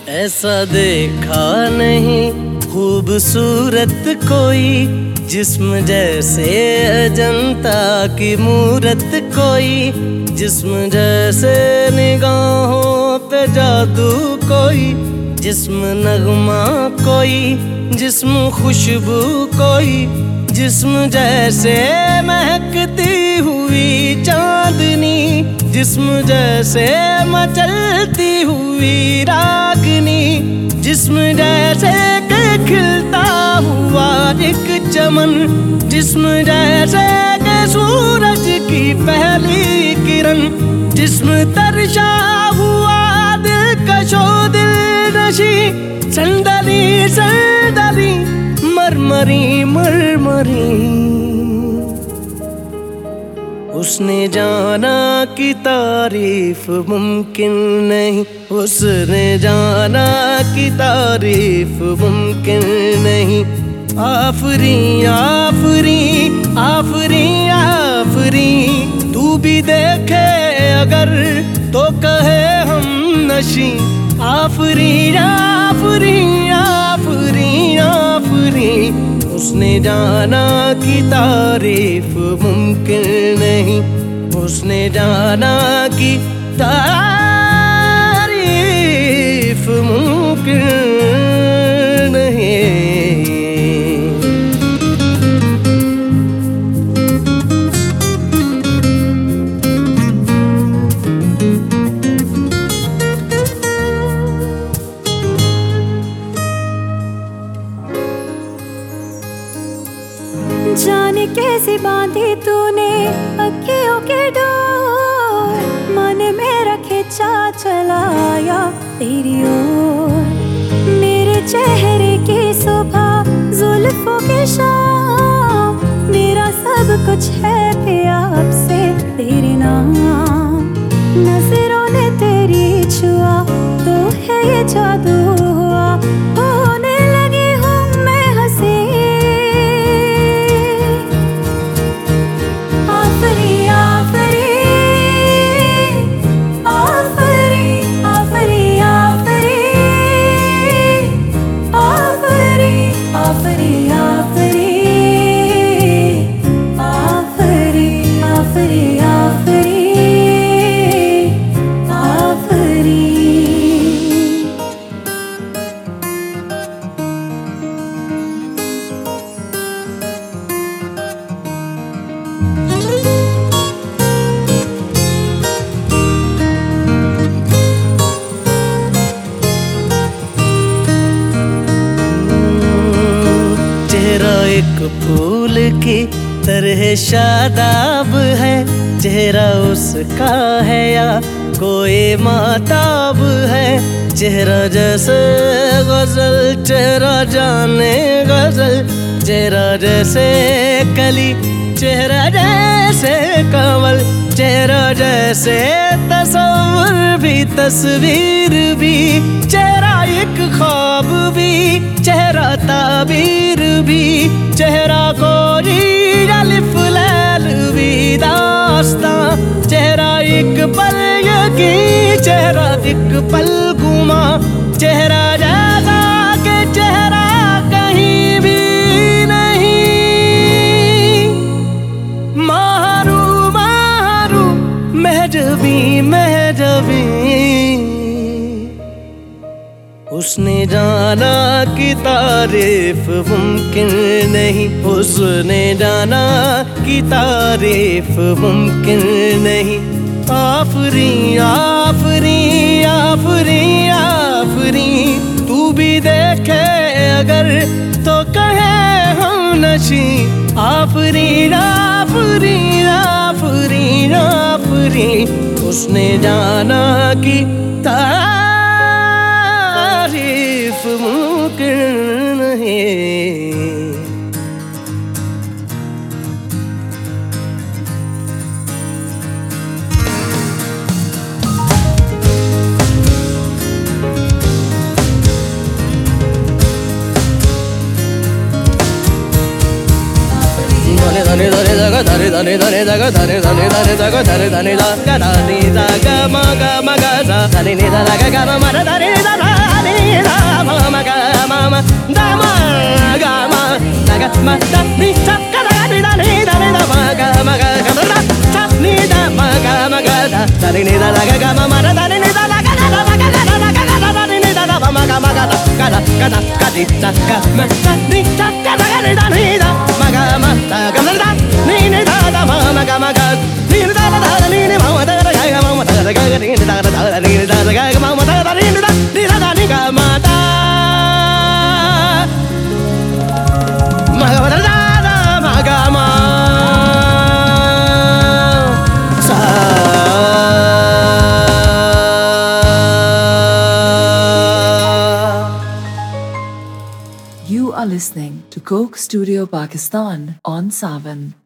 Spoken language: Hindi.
ऐसा देखा नहीं खूबसूरत कोई, जिस्म जैसे अजंता की मूरत कोई, जिस्म जैसे निगाहों पे जादू कोई, जिस्म नगमा कोई, जिस्म खुशबू कोई, जिस्म जैसे महकती हुई चांदनी, जिस्म जैसे मचलती हुई रागनी, जिस्म जैसे के खिलता हुआ एक चमन, जिस्म जैसे के सूरज की पहली किरण, जिस्म तरशा हुआ दिलकशो दिलनशी, संदली संदली मरमरी मरमरी। उसने जाना कि तारीफ मुमकिन नहीं, उसने जाना कि तारीफ मुमकिन नहीं। आफरी आफरी आफरी आफरी, तू भी देखे अगर तो कहे हम नशी। आफरी आफरी आफरी आफरी, उसने जाना कि तारीफ मुमकिन नहीं, उसने जाना कि तारीफ मुमकिन नहीं। जाने कैसे बांधी तूने अखियों के डोर, मन मेरा खिंचा चलाया तेरी ओर। मेरे चेहरे की सुबह जुल्फों की शाम, मेरा सब कुछ है पिया अब से तेरे नाम। नजरों ने तेरी छुआ तो है ये जादू हुआ, होने लगी हूँ मैं हंसी। एक फूल की तरह शादाब है, चेहरा उसका है या कोई माताब है। चेहरा जैसे गजल, चेहरा जाने गजल, चेहरा जैसे कली, चेहरा जैसे कमल, चेहरा जैसे तस्वीर भी तस्वीर भी, चेहरा एक ख्वाब भी, चेहरा ताबीर भी, चेहरा कोई अलिफ लैल भी दास्तां, चेहरा एक पल यकीन, चेहरा एक पल गुमा, चेहरा जैसा के चेहरा कहीं भी नहीं। मारू मारू महजबी महजबी, उसने जाना कि तारीफ मुमकिन नहीं, उसने जाना कि तारीफ मुमकिन नहीं। आफरी आफरी आफरी आफरी, तू भी देखे अगर तो कहे हम नशी। आफरी आफरी आफरी आफरी, उसने जाना कि तारीफ मुमकिन नहीं। धने धने धगा धरे धने धने धगा धरे धने धने धगा धरे धने धगा धने धगा मगा मगा सा धने धगा गा मा मा धा रे धा धा रे da ma ma ga ma ma da ma ga ma da ga ma da ni da ga da ni da ni da ni da ma ga ma ga ga da da ni da ma ga da da ni da da ga ma ma da ni da da ga da ma ga da da ga da ni da da ma ga ma ga da ga da ga da ga di da ga ma da ni da ga da ni da ni da ma ga ma da ga da ni da da ma ma ga ma ga ni da da da ni ni ma da da ga ma da da ga ni da da da ni da da ga ma da da ni da ni da da ni ga ma da ma ga da da ma ga ma sa. You are listening to Coke Studio Pakistan on Savan.